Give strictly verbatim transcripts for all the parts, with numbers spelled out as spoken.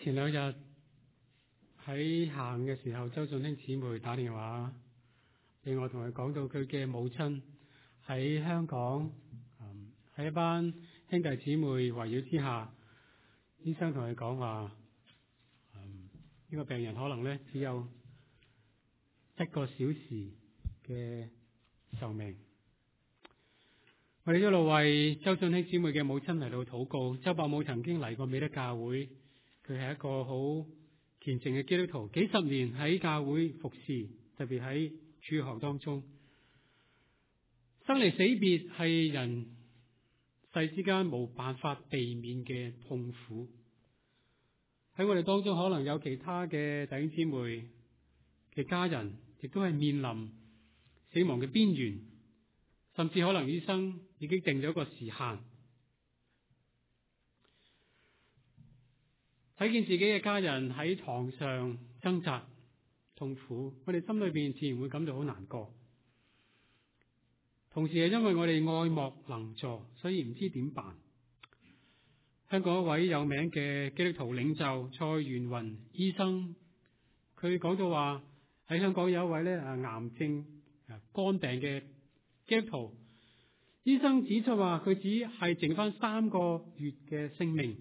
前兩日喺下午嘅時候，周俊興姊妹打電話俾我，同佢講到佢嘅母親喺香港，喺、嗯、一班兄弟姊妹圍繞之下，醫生同佢講話，呢、嗯這個病人可能咧只有一個小時嘅壽命。我哋一路為周俊興姊妹嘅母親嚟到禱告。周伯母曾經嚟過美德教會，佢係一個好虔誠嘅基督徒，幾十年喺教會服侍，特別喺主學當中。生離死別係人世之間冇辦法避免嘅痛苦。喺我哋當中可能有其他嘅弟兄姊妹嘅家人，亦都係面臨死亡嘅邊緣，甚至可能醫生已經定咗個時限。睇見自己嘅家人喺床上掙扎痛苦，我哋心裏邊自然會感到好難過。同時係因為我哋愛莫能助，所以唔知點辦。香港一位有名嘅基督徒領袖蔡元雲醫生，佢講到話喺香港有一位咧啊癌症啊肝病嘅基督徒，醫生指出話佢只係剩翻三個月嘅性命。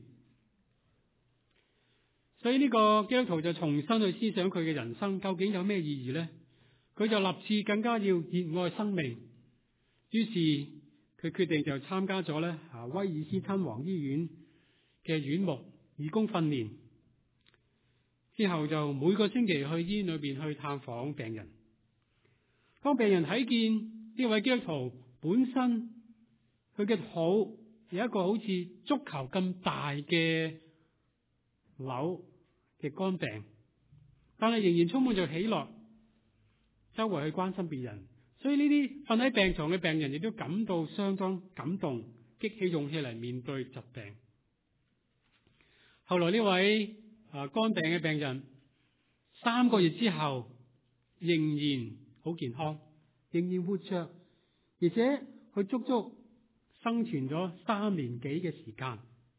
所以呢個基督徒就重新去思想佢嘅人生究竟有咩意義呢？佢就立志更加要熱愛生命，於是佢決定就參加咗咧啊威爾斯親王醫院嘅院牧義工訓練，之後就每個星期去醫院裏邊去探訪病人。當病人睇見呢位基督徒本身佢嘅肚有一個好似足球咁大嘅瘤嘅肝病，但係仍然充滿着喜樂，周圍去關心別人，所以呢啲瞓喺病床嘅病人亦都感到相當感動，激起勇氣嚟面對疾病。後來呢位啊肝病嘅病人三個月之後仍然好健康，仍然活着，而且佢足足生存咗三年幾嘅時間。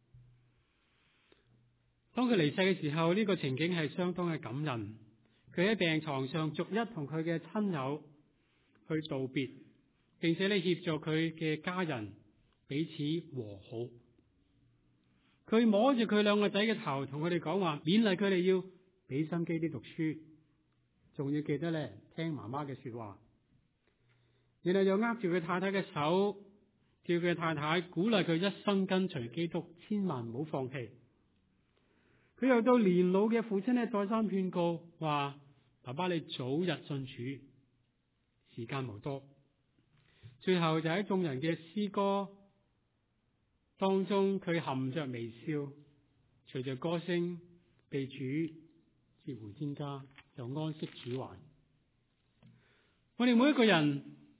當佢離世嘅時候，呢個情景係相當嘅感人。佢喺病床上逐一同佢嘅親友去道別，並且咧協助佢嘅家人彼此和好。佢摸住佢兩個仔嘅頭，同佢哋講話，勉勵佢哋要俾心機啲讀書，仲要記得咧聽媽媽嘅說話。然後又握住佢太太嘅手，叫佢太太鼓勵佢一生跟隨基督，千萬唔好放棄。佢又到年老嘅父親咧，再三勸告話：爸爸你早日信主，時間無多。最後就喺眾人嘅詩歌當中，佢含着微笑，隨着歌聲被主接回天家，就安息主懷。我哋每一個人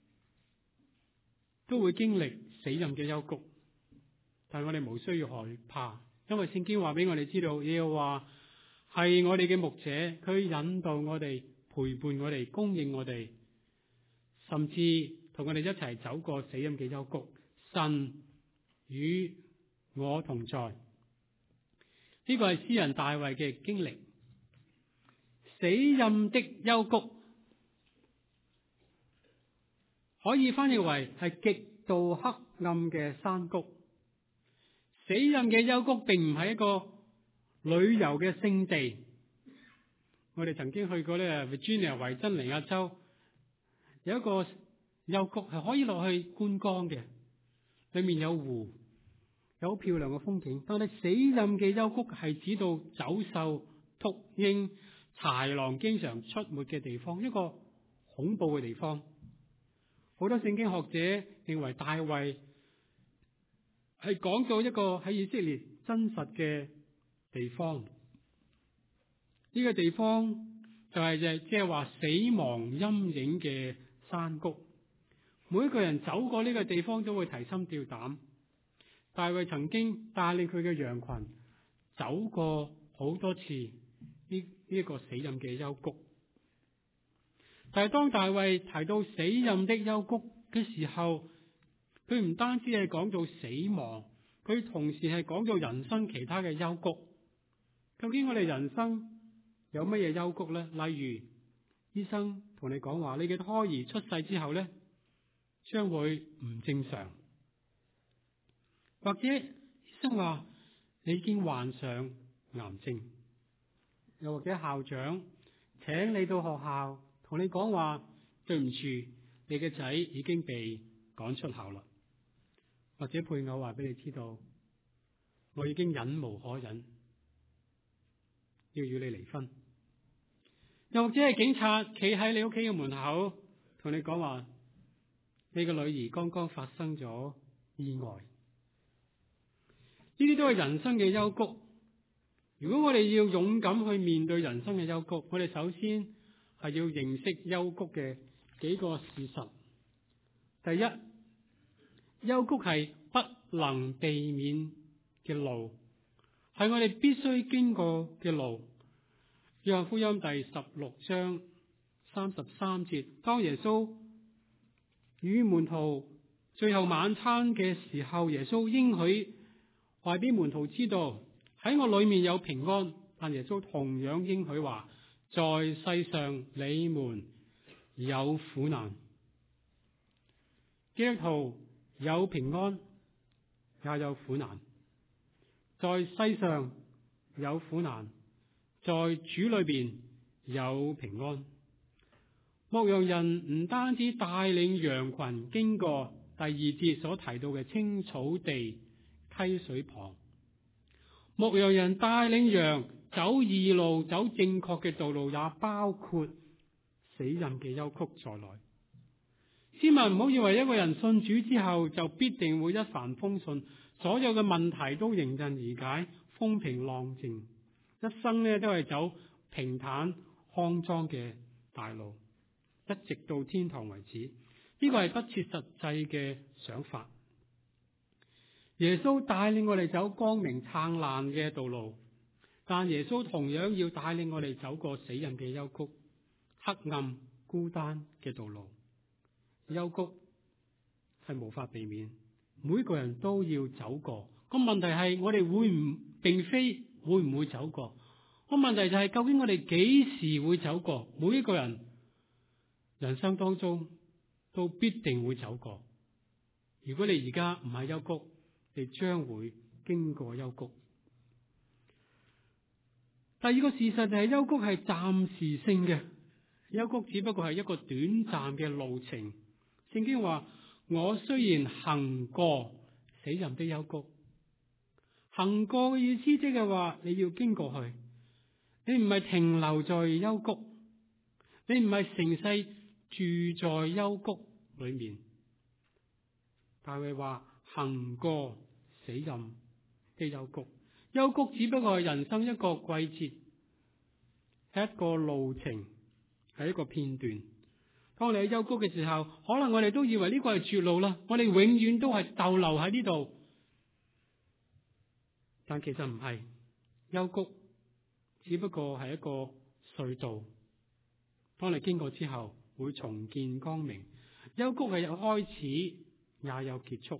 都會經歷死蔭嘅幽谷，但係我哋無需要害怕。因為聖經話俾我哋知道，耶和華係我哋嘅牧者，佢引導我哋、陪伴我哋、供應我哋，甚至同我哋一齊走過死蔭嘅幽谷。神與我同在，呢個係詩人大衛嘅經歷。死蔭的幽谷可以翻譯為係極度黑暗嘅山谷。死蔭嘅幽谷並唔係一個旅遊嘅勝地。我哋曾經去過咧 Virginia 維珍尼亞州，有一個幽谷係可以落去觀光嘅，裏面有湖，有好漂亮嘅風景。但係死蔭嘅幽谷係指到走獸、禿鷹、豺狼經常出沒嘅地方，一個恐怖嘅地方。好多聖經學者認為大衛係講到一個喺以色列真實嘅地方，呢、這個地方就係就即係話死亡陰影嘅山谷。每一個人走過呢個地方都會提心吊膽。大衛曾經帶領佢嘅羊群走過好多次呢呢一個死蔭嘅幽谷。但係當大衛提到死蔭的幽谷嘅時候，佢唔單止係講到死亡，佢同時係講到人生其他嘅幽谷， 究竟我哋人生有乜嘢幽谷呢？例如醫生同你講話，你嘅胎兒出世之後呢，將會唔正常，或者醫生話你已經患上癌症，又或者校長請你到學校同你講話，對唔住，你嘅仔已經被趕出校啦，或者配偶話俾你知道，我已經忍無可忍，要與你離婚，又或者係警察企喺你屋企嘅門口同你講話，你個女兒剛剛發生咗意外。呢啲都係人生嘅幽谷。如果我哋要勇敢去面對人生嘅幽谷，我哋首先係要認識幽谷嘅幾個事實。第一，幽谷係不能避免嘅路，係我哋必須經過嘅路。約翰福音第十六章三十三節，當耶穌與門徒最後晚餐嘅時候，耶穌應許話俾門徒知道，喺我裏面有平安，但耶穌同樣應許話，在世上你們有苦難。基督徒有平安，也有苦難。在世上有苦難，在主裏邊有平安。牧羊人唔單止帶領羊群經過第二節所提到嘅青草地、溪水旁，牧羊人帶領羊走義路、走正確嘅道路，也包括死蔭嘅幽谷在內。千萬唔好以為一個人信主之後就必定會一帆風順，所有嘅問題都迎刃而解，風平浪靜，一生呢都係走平坦康莊嘅大路，一直到天堂為止。呢個係不切實際嘅想法。耶穌帶領我哋走光明燦爛嘅道路，但耶穌同樣要帶領我哋走過死蔭嘅幽谷、黑暗孤單嘅道路。幽谷係無法避免，每個人都要走過。個問題係我哋會唔，並非會唔會走過。個問題就係究竟我哋幾時會走過？每一個人人生當中都必定會走過。如果你而家唔係幽谷，你將會經過幽谷。第二個事實就係幽谷係暫時性嘅，幽谷只不過係一個短暫嘅路程。聖經話：我雖然行過死蔭的幽谷，行過嘅意思即係話你要經過去，你唔係停留在幽谷，你唔係成世住在幽谷裏面。大衛話：行過死蔭的幽谷，幽谷只不過係人生一個季節，係一個路程，係一個片段。當你喺幽谷嘅時候，可能我哋都以為呢個係絕路啦，我哋永遠都係逗留喺呢度。但其實唔係，幽谷只不過係一個隧道。當你經過之後，會重見光明。幽谷係有開始，也有結束。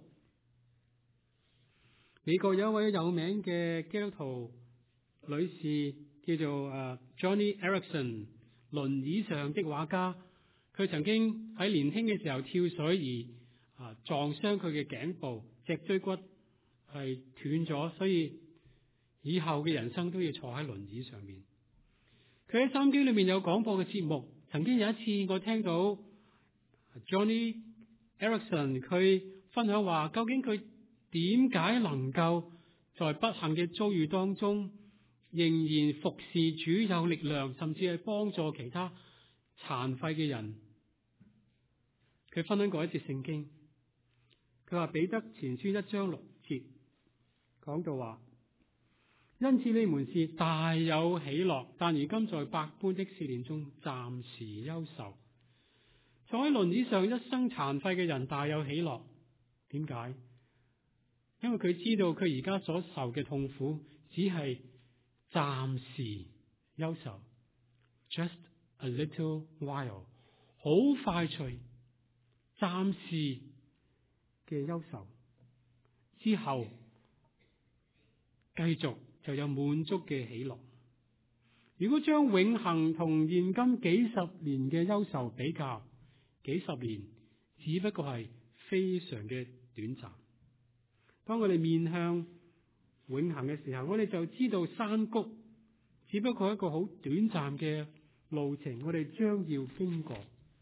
美國有一位有名嘅基督徒女士，叫做誒 Johnny Erickson， 輪椅上的畫家。佢曾經喺年輕嘅時候跳水而啊撞傷佢嘅頸部，脊椎骨係斷咗，所以以後嘅人生都要坐喺輪椅上面。佢喺收音機裏面有廣播嘅節目，曾經有一次我聽到 Johnny Erickson 佢分享話，究竟佢點解能夠在不幸嘅遭遇當中仍然服侍主有力量，甚至係幫助其他殘廢嘅人。佢分享過一節聖經，佢話彼得前書一章六節講到話，因此你們是大有喜樂，但如今在百般的試煉中暫時憂愁。坐喺輪椅上一生殘廢嘅人大有喜樂，點解？因為佢知道佢而家所受嘅痛苦只係暫時憂愁 ，just a little while， 好快脆。暫時嘅憂愁之後，繼續就有滿足嘅喜樂。如果將永恆同現今幾十年嘅憂愁比較，幾十年只不過係非常嘅短暫。當我哋面向永恆嘅時候，我哋就知道山谷只不過係一個好短暫嘅路程，我哋將要經過。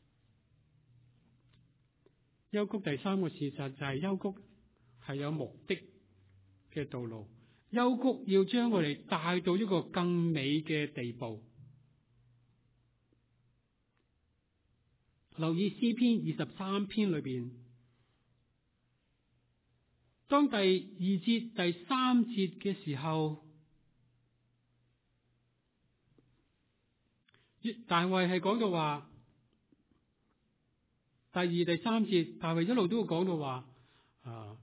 幽谷第三個事實就係幽谷係有目的嘅道路，幽谷要將我哋帶到一個更美嘅地步。留意詩篇二十三篇裏邊，當第二節、第三節嘅時候，大衛係講到話，第二、第三節，大衛一路都會講到話，啊，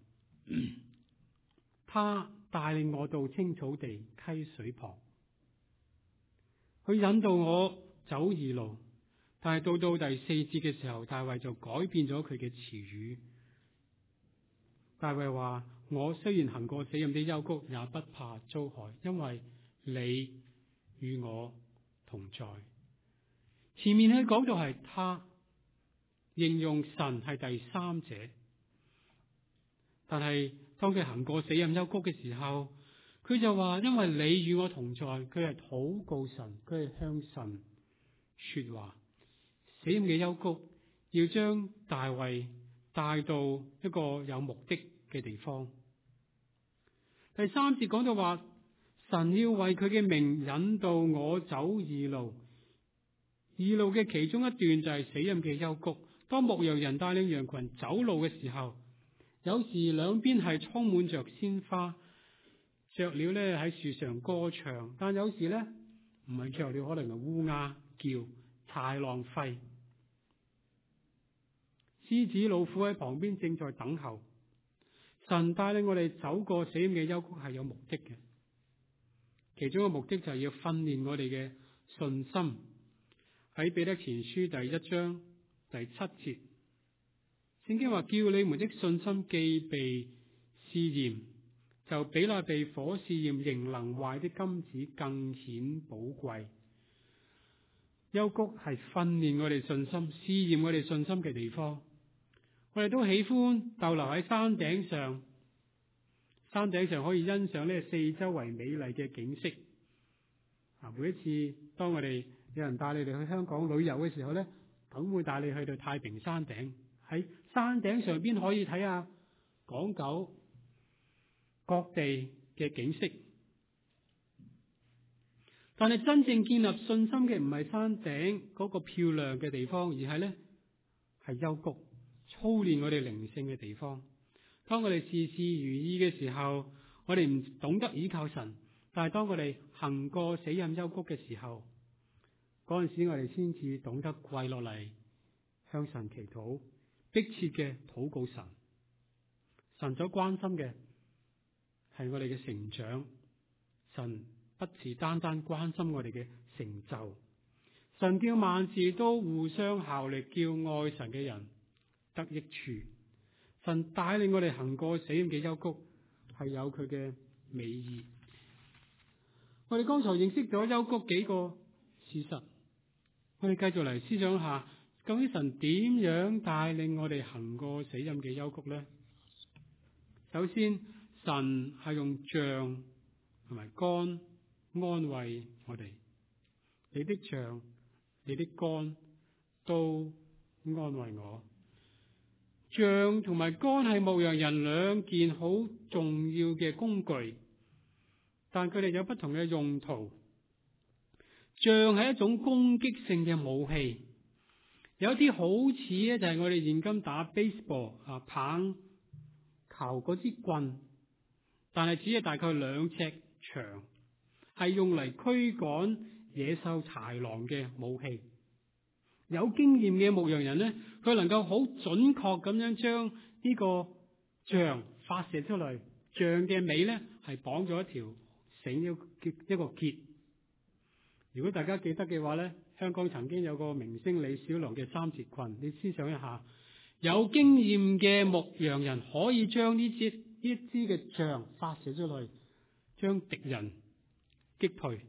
他帶領我到青草地溪水旁，佢引導我走義路。但係到到第四節嘅時候，大衛就改變咗佢嘅詞語。大衛話：我雖然行過死蔭的幽谷，也不怕遭害，因為你與我同在。前面佢講到係他，形容神係第三者。但係當佢行過死蔭幽谷嘅時候，佢就話：因為你與我同在，佢係禱告神，佢係向神說話。死蔭嘅幽谷要將大衛帶到一個有目的嘅地方。第三節講到話，神要為佢嘅名引導我走義路。義路嘅其中一段就係死蔭嘅幽谷。當牧羊人帶領羊群走路嘅時候，有時兩邊係充滿着鮮花，雀鳥咧喺樹上歌唱，但有時咧唔係雀鳥，可能係烏鴉叫、豺狼吠。獅子、老虎喺旁邊正在等候。神帶領我哋走過死蔭嘅幽谷係有目的嘅，其中嘅目的就係要訓練我哋嘅信心。喺彼得前書第一章第七節，聖經話：叫你們的信心既被試驗，就比那被火試驗仍能壞的金子更顯寶貴。幽谷係訓練我哋信心、試驗我哋信心嘅地方。我哋都喜歡逗留喺山頂上，山頂上可以欣賞呢四周圍美麗嘅景色。啊，每一次當我哋有人帶你哋去香港旅遊嘅時候咧，梗會帶你去到太平山頂，喺山頂上邊可以睇下港九各地嘅景色。但係真正建立信心嘅唔係山頂嗰個漂亮嘅地方，而係咧係幽谷，操練我哋靈性嘅地方。當我哋事事如意嘅時候，我哋唔懂得依靠神；但係當我哋行過死蔭幽谷嘅時候，嗰陣時我哋先至懂得跪落嚟向神祈禱，迫切嘅禱告神。神所關心嘅係我哋嘅成長，神不是單單關心我哋嘅成就。神叫萬事都互相效力，叫愛神嘅人得益處。神帶領我哋行過死蔭嘅幽谷，係有佢嘅美意。我哋剛才認識咗幽谷幾個事實，我哋繼續嚟思想下，究竟神點樣帶領我哋行過死蔭嘅幽谷呢？首先，神係用杖同埋竿安慰我哋。你的杖、你的竿都安慰我。杖同埋竿係牧羊人兩件好重要嘅工具，但佢哋有不同嘅用途。杖係一種攻擊性嘅武器，有啲好似咧就係我哋現今打 baseball 啊棒球嗰支棍，但係只係大概兩尺長，係用嚟驅趕野獸豺狼嘅武器。有經驗嘅牧羊人呢，佢能夠好準確咁樣將呢個杖發射出嚟。杖嘅尾呢係綁咗一條繩，一個一個結。如果大家記得嘅話呢，香港曾經有個明星李小龍嘅三節棍，你思想一下，有經驗嘅牧羊人可以將呢支呢支嘅杖發射出去，將敵人擊退。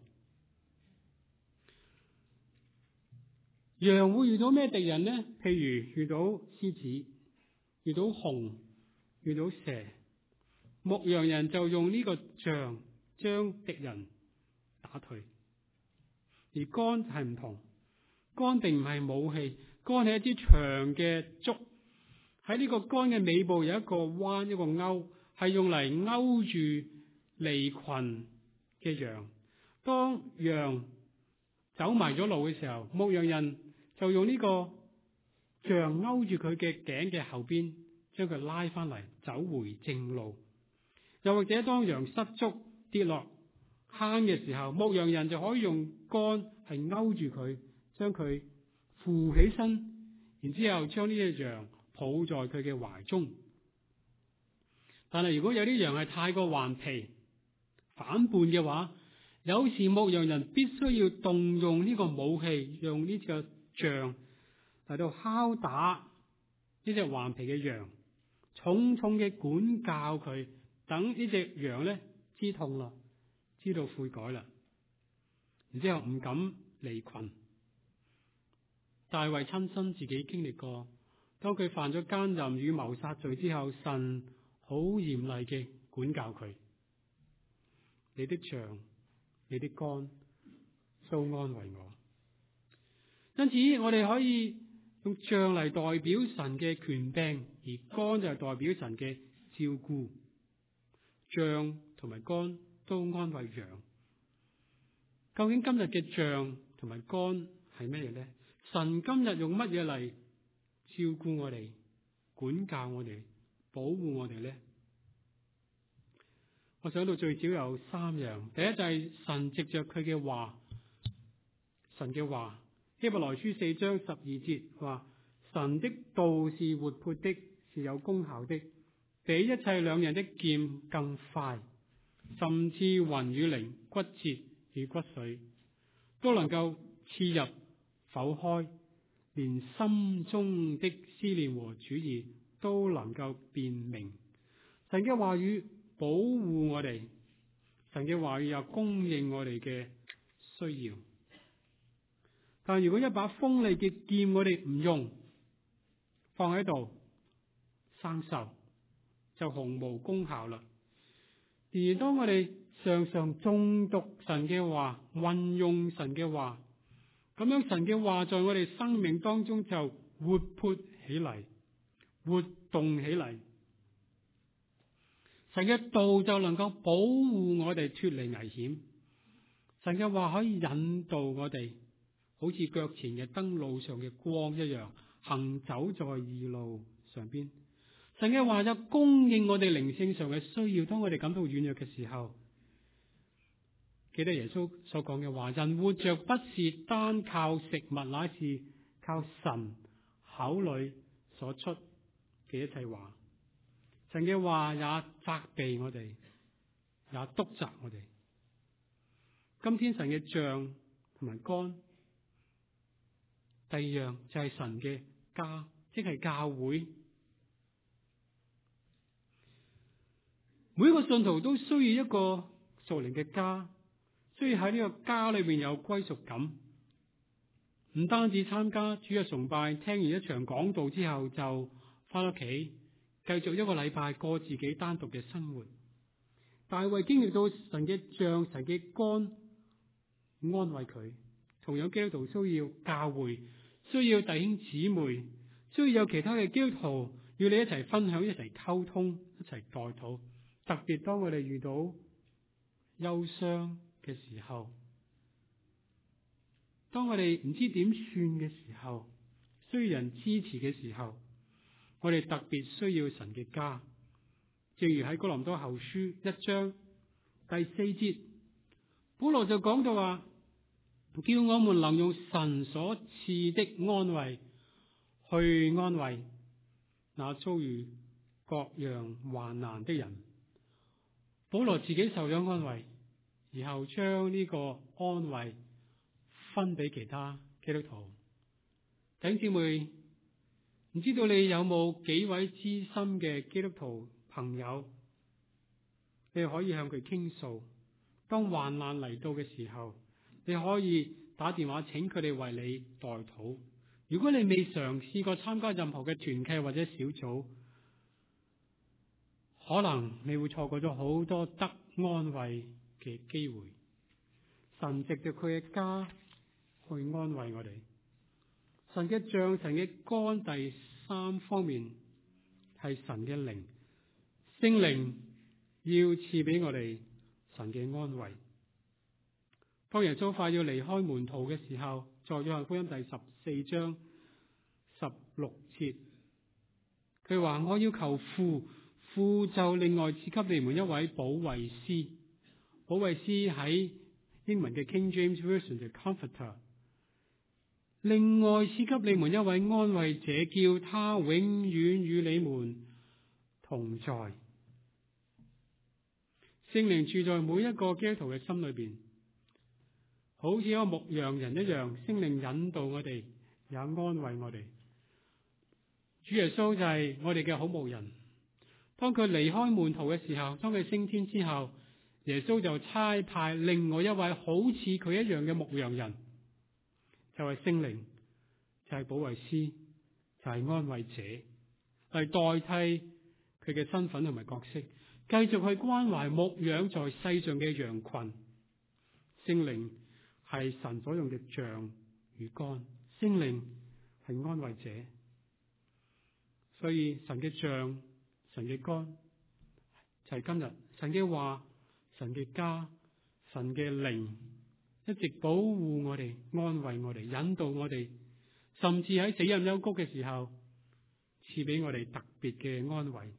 羊會遇到咩敵人呢？譬如遇到獅子、遇到熊、遇到蛇，牧羊人就用呢個杖將敵人打退。而竿係唔同，竿並唔係武器，竿係一支長嘅竹，喺呢個竿嘅尾部有一個彎，一個勾，係用嚟勾住離群嘅羊。當羊走埋咗路嘅時候，牧羊人就用呢個杖勾住佢嘅頸嘅後邊，將佢拉翻嚟，走回正路。又或者當羊失足跌落坑嘅時候，牧羊人就可以用竿係勾住佢，將佢扶起身，然之後將呢隻羊抱在佢嘅懷中。但係如果有啲羊係太過頑皮反叛嘅話，有時牧羊人必須要動用呢個武器，用呢個杖嚟到敲打呢隻頑皮嘅羊，重重嘅管教佢，等呢隻羊咧知痛啦，知道悔改啦，然之後唔敢離群。大衛親身自己經歷過，當佢犯咗奸淫與謀殺罪之後，神好嚴厲嘅管教佢。你的杖，你的竿，都安慰我。因此，我哋可以用杖嚟代表神嘅權柄，而竿就係代表神嘅照顧。杖同埋竿都安慰羊。究竟今日嘅杖同埋竿係咩嘢咧？神今日用乜嘢嚟照顧我哋、管教我哋、保護我哋咧？我想到最少有三樣。第一就係神藉着佢嘅話，神嘅話，希伯來書四章十二節話：神的道是活潑的，是有功效的，比一切兩刃的劍更快，甚至魂與靈、骨節與骨髓，都能夠刺入剖開，連心中的思念和主意都能夠辨明。神嘅話語保護我哋，神嘅話語又供應我哋嘅需要。但如果一把鋒利嘅劍我哋唔用，放喺度生鏽，就毫無功效啦。然而當我哋常常誦讀神嘅話，運用神嘅話，咁樣神嘅話在我哋生命當中就活潑起嚟，活動起嚟。神嘅道就能夠保護我哋脫離危險。神嘅話可以引導我哋，好似腳前嘅燈路上嘅光一樣，行走在義路上邊。神嘅話就供應我哋靈性上嘅需要。當我哋感到軟弱嘅時候，記得耶穌所講嘅話：人活着不是單靠食物，乃是靠神口裏所出嘅一切話。神嘅話也責備我哋，也督責我哋。今天神嘅杖同埋竿，第二樣就係神嘅家，即係教會。每一個信徒都需要一個屬靈嘅家，需要喺呢個家裏邊有歸屬感。唔單止參加主日崇拜，聽完一場講道之後就翻屋企，繼續一個禮拜過自己單獨嘅生活。大衛經歷到神嘅杖、神嘅竿安慰佢。同樣基督徒需要教會，需要弟兄姊妹，需要有其他嘅基督徒要你一齊分享、一齊溝通、一齊代禱。特別當我哋遇到憂傷嘅時候，當我哋唔知點算嘅時候，需要人支持嘅時候，我哋特別需要神嘅家。正如喺哥林多後書一章第四節，保羅就講到話，叫我們能用神所賜的安慰去安慰那遭遇各樣患難的人。保羅自己受咗安慰，然後將呢個安慰分俾其他基督徒。弟兄姊妹，唔知道你有冇幾位知心嘅基督徒朋友，你可以向佢傾訴。 當患難嚟到嘅時候，你可以打電話請佢哋為你代禱。如果你未嘗試過參加任何嘅團契或者小組，可能你會錯過咗好多得安慰嘅機會。神藉着佢嘅家去安慰我哋。神嘅杖、神嘅竿，第三方面係神嘅靈，聖靈要賜俾我哋神嘅安慰。當耶穌快要離開門徒嘅時候，在約翰福音第十四章十六節，佢話：我要求父，父就另外賜給你們一位保惠師。保惠師喺英文嘅 King James Version 就 Comforter。另外賜給你們一位安慰者，叫他永遠與你們同在。聖靈住在每一個基督徒嘅心裏邊，好似一個牧羊人一樣，聖靈引導我哋，也安慰我哋。主耶穌就係我哋嘅好牧人。當佢離開門徒嘅時候，當佢升天之後，耶穌就差派另外一位好似佢一樣嘅牧羊人，就係聖靈，就係保惠師，就係安慰者，嚟代替佢嘅身份同埋角色，繼續去關懷牧養在世上嘅羊群。聖靈係神所用嘅杖與竿，聖靈係安慰者，所以神嘅杖、神嘅竿就係今日神嘅話、神嘅家、神嘅靈，一直保護我哋、安慰我哋、引導我哋，甚至喺死蔭幽谷嘅時候，賜俾我哋特別嘅安慰。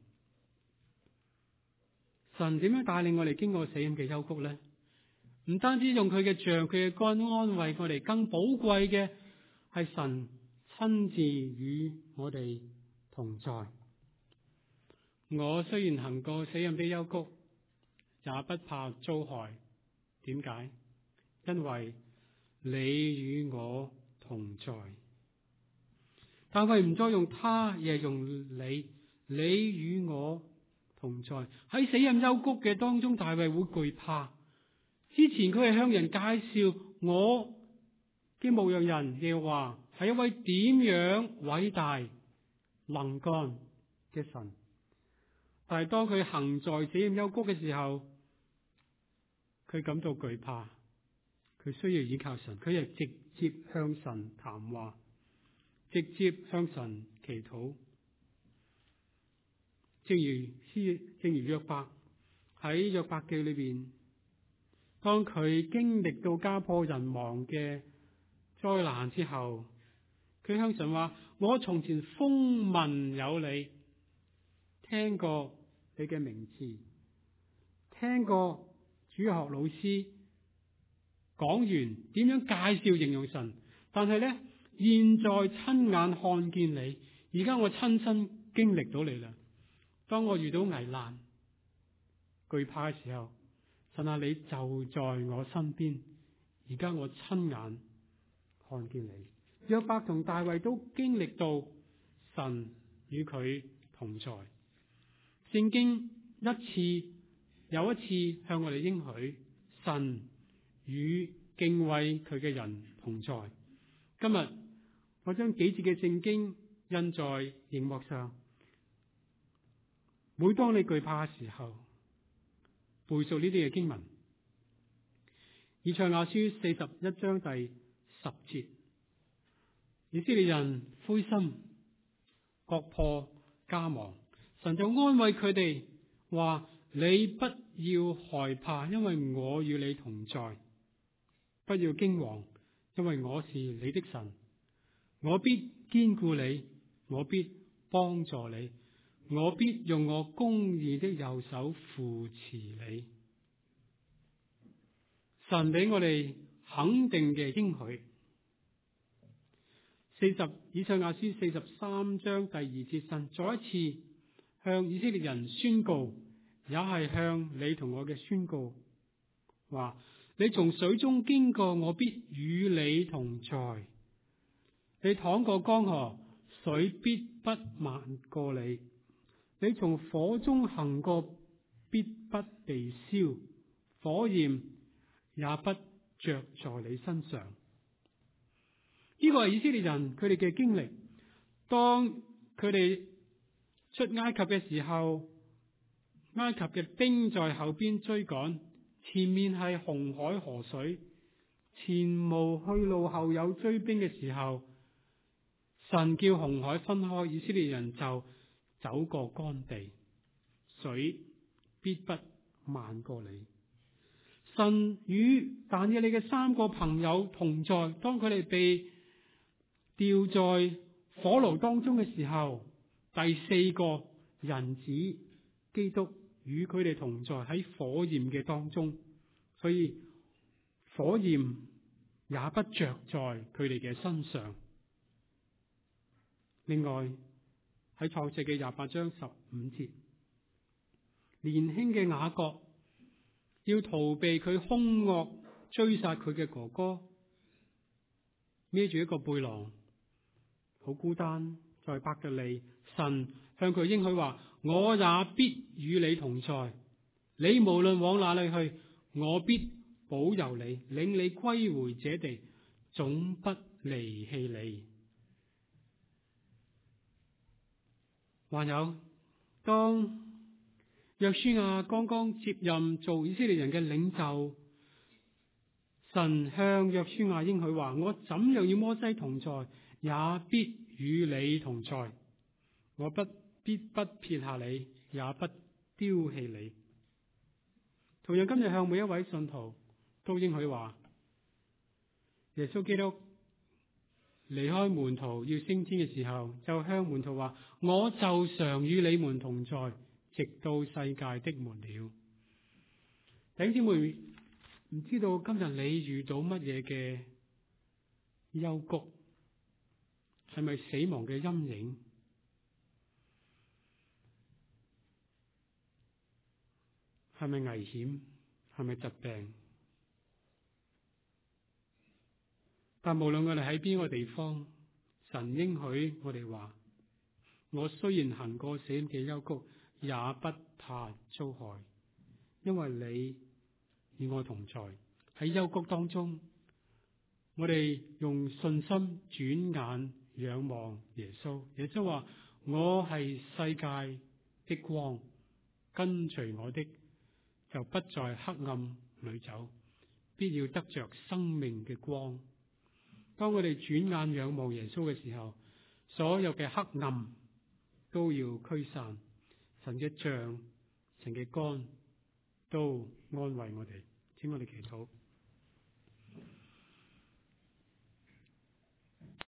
神點樣帶領我哋經過死蔭嘅幽谷呢？唔單止用佢嘅杖、佢嘅竿安慰我哋，更寶貴嘅係神親自與我哋同在。我雖然行過死蔭的幽谷，也不怕遭害。點解？因為你與我同在。大衛唔再用他，而係用你。你與我同在。喺死蔭幽谷嘅當中，大衛會懼怕。之前佢係向人介紹我嘅牧羊人嘅話，係一位點樣偉大能幹嘅神。但係當佢行在死蔭幽谷嘅時候，佢感到懼怕，佢需要依靠神，佢係直接向神談話，直接向神祈禱。正如正如約伯喺約伯記裏邊，當佢經歷到家破人亡嘅災難之後，佢向神話：我從前風聞有你，聽過你嘅名字，聽過主學老師講完點樣介紹形容神，但係咧，現在親眼看見你，而家我親身經歷到你啦。當我遇到危難、懼怕嘅時候，神啊，你就在我身邊，而家我親眼看見你。約伯同大衛都經歷到神與佢同在。聖經一次又一次向我哋應許，神與敬畏佢嘅人同在。今日我將幾節嘅聖經印在熒幕上，每當你懼怕嘅時候，背誦呢啲嘅經文。以賽亞書四十一章第十節，以色列人灰心，國破家亡，神就安慰佢哋話：你不要害怕，因為我與你同在；不要驚惶，因為我是你的神，我必堅固你，我必幫助你，我必用我公義的右手扶持你。神俾我哋肯定嘅應許。四十以賽亞書四十三章第二節，神再一次向以色列人宣告，也係向你同我嘅宣告，話：你從水中經過，我必與你同在；你淌過江河，水必不漫過你；你從火中行過，必不被燒，火焰也不着在你身上。呢個係以色列人佢哋嘅經歷。當佢哋出埃及嘅時候，埃及嘅兵在後邊追趕，前面係紅海河水，前無去路後有追兵嘅時候，神叫紅海分開，以色列人就走過乾地，水必不漫過你。神與但以理嘅三個朋友同在，當佢哋被掉在火爐當中嘅時候，第四個人子基督與佢哋同在喺火焰嘅當中，所以火焰也不着在佢哋嘅身上。另外喺創世記廿八章十五節，年輕嘅雅各要逃避佢兇惡追殺佢嘅哥哥，孭住一個背囊，好孤單，在伯特利，神向佢應許話：我也必與你同在，你無論往哪裏去，我必保佑你，領你歸回這地，總不離棄你。還有，當約書亞剛剛接任做以色列人嘅領袖，神向約書亞應許話：我怎樣與摩西同在，也必與你同在，我不必不撇下你，也不丟棄你。同樣今日向每一位信徒都應許話，耶穌基督離開門徒要升天嘅時候，就向門徒話：我就常與你們同在，直到世界的末了。弟兄姊妹，唔知道今日你遇到乜嘢嘅幽谷？係咪死亡嘅陰影？係咪危險？係咪疾病？但無論我哋喺邊個地方，神應許我哋話：我雖然行過死嘅幽谷，也不怕遭害，因為你與我同在。喺幽谷當中，我哋用信心轉眼仰望耶穌。耶穌話：我係世界的光，跟隨我的就不在黑暗裏走，必要得着生命嘅光。當我哋轉眼仰望耶穌嘅時候，所有嘅黑暗都要驅散，神嘅杖、神嘅竿都安慰我哋。請我哋祈禱。